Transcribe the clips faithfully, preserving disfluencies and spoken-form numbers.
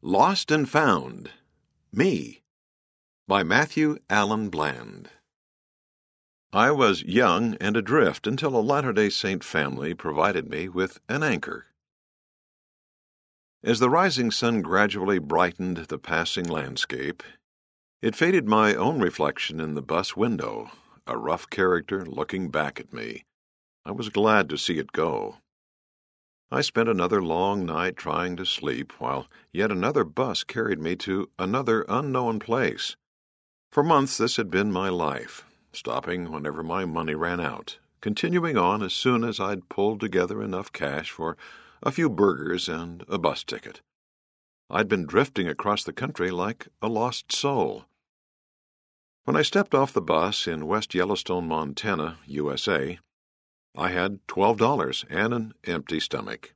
Lost and Found. Me. By Matthew Allen Bland. I was young and adrift until a Latter-day Saint family provided me with an anchor. As the rising sun gradually brightened the passing landscape, it faded my own reflection in the bus window, a rough character looking back at me. I was glad to see it go. I spent another long night trying to sleep, while yet another bus carried me to another unknown place. For months this had been my life, stopping whenever my money ran out, continuing on as soon as I'd pulled together enough cash for a few burgers and a bus ticket. I'd been drifting across the country like a lost soul. When I stepped off the bus in West Yellowstone, Montana, U S A, I had twelve dollars and an empty stomach.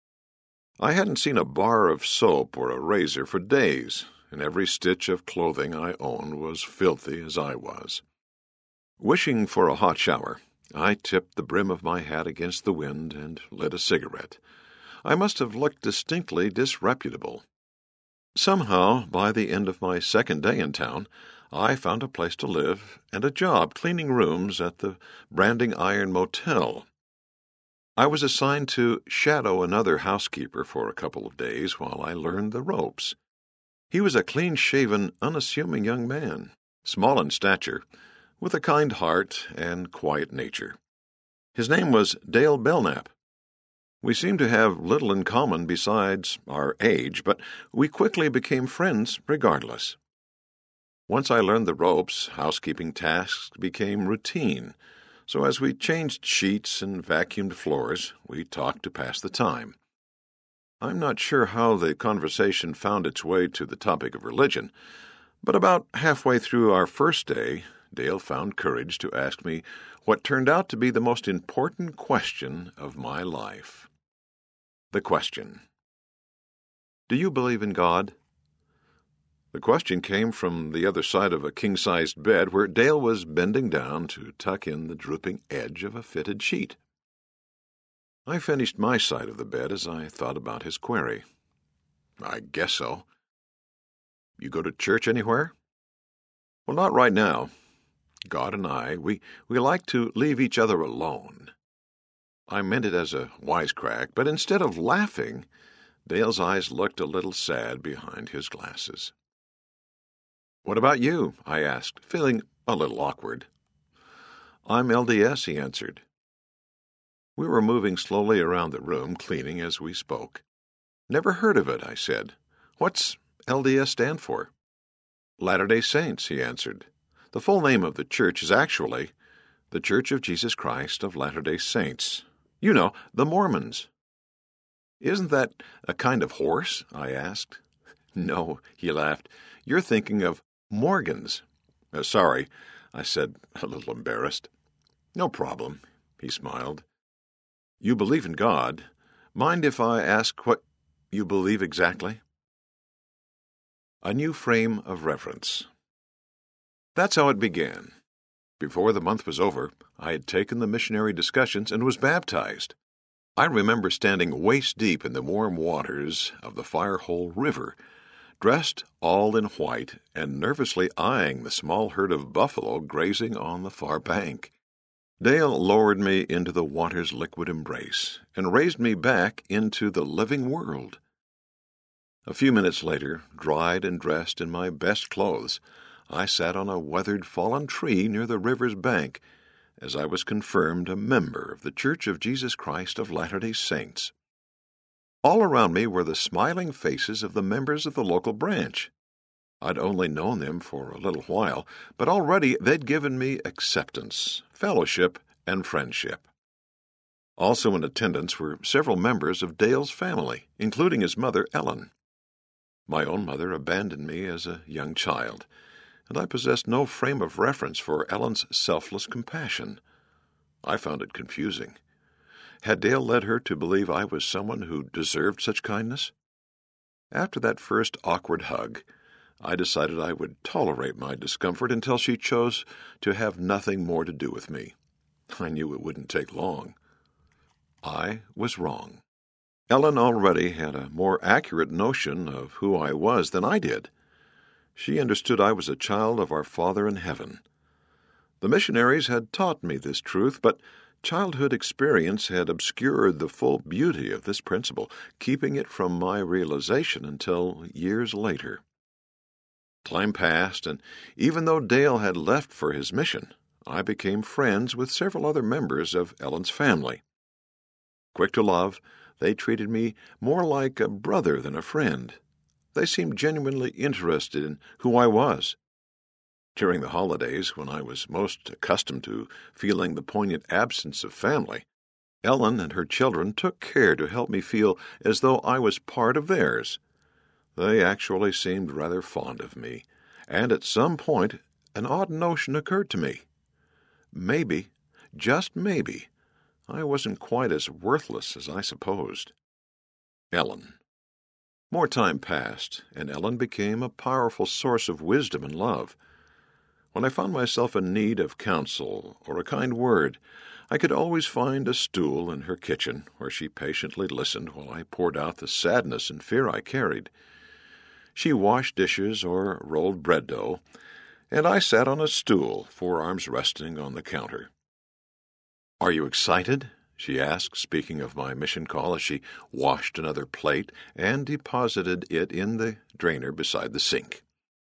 I hadn't seen a bar of soap or a razor for days, and every stitch of clothing I owned was filthy as I was. Wishing for a hot shower, I tipped the brim of my hat against the wind and lit a cigarette. I must have looked distinctly disreputable. Somehow, by the end of my second day in town, I found a place to live and a job cleaning rooms at the Branding Iron Motel. I was assigned to shadow another housekeeper for a couple of days while I learned the ropes. He was a clean-shaven, unassuming young man, small in stature, with a kind heart and quiet nature. His name was Dale Belknap. We seemed to have little in common besides our age, but we quickly became friends regardless. Once I learned the ropes, housekeeping tasks became routine, so as we changed sheets and vacuumed floors, we talked to pass the time. I'm not sure how the conversation found its way to the topic of religion, but about halfway through our first day, Dale found courage to ask me what turned out to be the most important question of my life. The question: Do you believe in God? The question came from the other side of a king-sized bed where Dale was bending down to tuck in the drooping edge of a fitted sheet. I finished my side of the bed as I thought about his query. I guess so. You go to church anywhere? Well, not right now. God and I, we, we like to leave each other alone. I meant it as a wisecrack, but instead of laughing, Dale's eyes looked a little sad behind his glasses. What about you? I asked, feeling a little awkward. I'm L D S, he answered. We were moving slowly around the room, cleaning as we spoke. Never heard of it, I said. What's L D S stand for? Latter-day Saints, he answered. The full name of the church is actually the Church of Jesus Christ of Latter-day Saints. You know, the Mormons. Isn't that a kind of horse? I asked. No, he laughed. You're thinking of Morgans. Uh, sorry, I said, a little embarrassed. No problem, he smiled. You believe in God. Mind if I ask what you believe exactly? A new frame of reference. That's how it began. Before the month was over, I had taken the missionary discussions and was baptized. I remember standing waist-deep in the warm waters of the Firehole River, dressed all in white and nervously eyeing the small herd of buffalo grazing on the far bank. Dale lowered me into the water's liquid embrace and raised me back into the living world. A few minutes later, dried and dressed in my best clothes, I sat on a weathered fallen tree near the river's bank as I was confirmed a member of the Church of Jesus Christ of Latter-day Saints. All around me were the smiling faces of the members of the local branch. I'd only known them for a little while, but already they'd given me acceptance, fellowship, and friendship. Also in attendance were several members of Dale's family, including his mother, Ellen. My own mother abandoned me as a young child, and I possessed no frame of reference for Ellen's selfless compassion. I found it confusing. Had Dale led her to believe I was someone who deserved such kindness? After that first awkward hug, I decided I would tolerate my discomfort until she chose to have nothing more to do with me. I knew it wouldn't take long. I was wrong. Ellen already had a more accurate notion of who I was than I did. She understood I was a child of our Father in heaven. The missionaries had taught me this truth, but childhood experience had obscured the full beauty of this principle, keeping it from my realization until years later. Time passed, and even though Dale had left for his mission, I became friends with several other members of Ellen's family. Quick to love, they treated me more like a brother than a friend. They seemed genuinely interested in who I was. During the holidays, when I was most accustomed to feeling the poignant absence of family, Ellen and her children took care to help me feel as though I was part of theirs. They actually seemed rather fond of me, and at some point an odd notion occurred to me. Maybe, just maybe, I wasn't quite as worthless as I supposed. Ellen. More time passed, and Ellen became a powerful source of wisdom and love. When I found myself in need of counsel or a kind word, I could always find a stool in her kitchen where she patiently listened while I poured out the sadness and fear I carried. She washed dishes or rolled bread dough, and I sat on a stool, forearms resting on the counter. "Are you excited?" she asked, speaking of my mission call as she washed another plate and deposited it in the drainer beside the sink.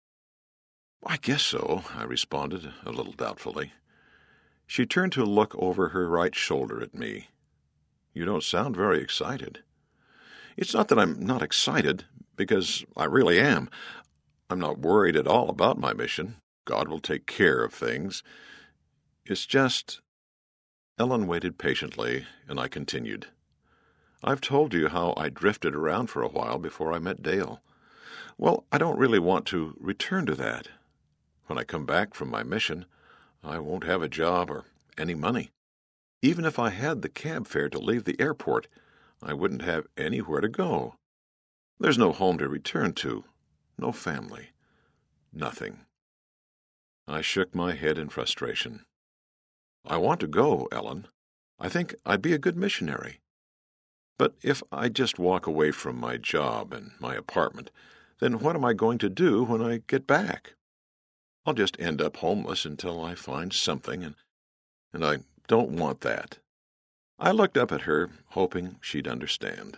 "I guess so," I responded, a little doubtfully. She turned to look over her right shoulder at me. "You don't sound very excited." "It's not that I'm not excited, because I really am. I'm not worried at all about my mission. God will take care of things. It's just—" Ellen waited patiently, and I continued. "I've told you how I drifted around for a while before I met Dale. Well, I don't really want to return to that. When I come back from my mission, I won't have a job or any money. Even if I had the cab fare to leave the airport, I wouldn't have anywhere to go. There's no home to return to, no family, nothing." I shook my head in frustration. "I want to go, Ellen. I think I'd be a good missionary. But if I just walk away from my job and my apartment, then what am I going to do when I get back? I'll just end up homeless until I find something, and, and I don't want that." I looked up at her, hoping she'd understand.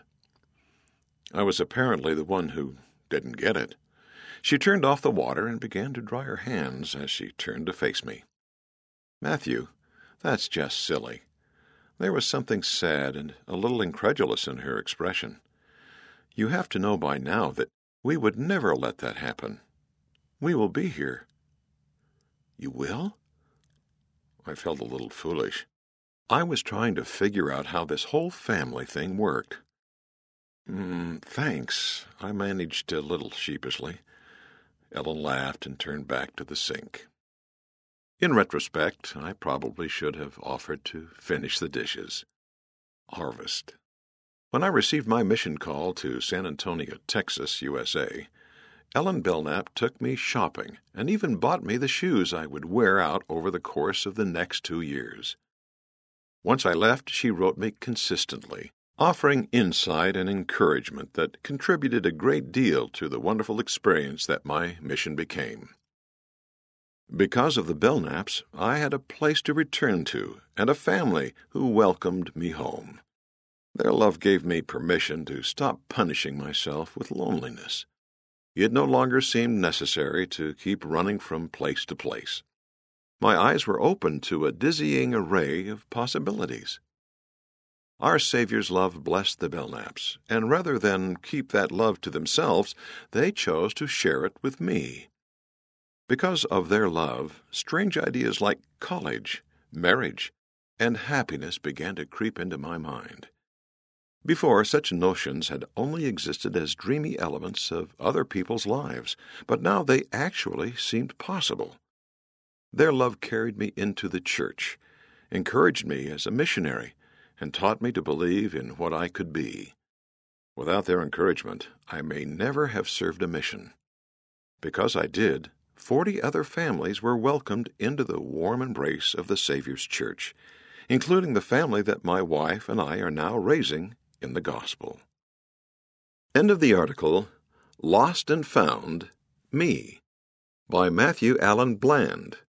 I was apparently the one who didn't get it. She turned off the water and began to dry her hands as she turned to face me. "Matthew, that's just silly." There was something sad and a little incredulous in her expression. "You have to know by now that we would never let that happen. We will be here." "You will?" I felt a little foolish. I was trying to figure out how this whole family thing worked. Mm, thanks," I managed a little sheepishly. Ellen laughed and turned back to the sink. In retrospect, I probably should have offered to finish the dishes. Harvest. When I received my mission call to San Antonio, Texas, U S A, Ellen Belknap took me shopping and even bought me the shoes I would wear out over the course of the next two years. Once I left, she wrote me consistently, offering insight and encouragement that contributed a great deal to the wonderful experience that my mission became. Because of the Belknaps, I had a place to return to and a family who welcomed me home. Their love gave me permission to stop punishing myself with loneliness. It no longer seemed necessary to keep running from place to place. My eyes were open to a dizzying array of possibilities. Our Savior's love blessed the Belknaps, and rather than keep that love to themselves, they chose to share it with me. Because of their love, strange ideas like college, marriage, and happiness began to creep into my mind. Before, such notions had only existed as dreamy elements of other people's lives, but now they actually seemed possible. Their love carried me into the church, encouraged me as a missionary, and taught me to believe in what I could be. Without their encouragement, I may never have served a mission. Because I did, forty other families were welcomed into the warm embrace of the Savior's church, including the family that my wife and I are now raising in the gospel. End of the article, Lost and Found, Me, by Matthew Allen Bland.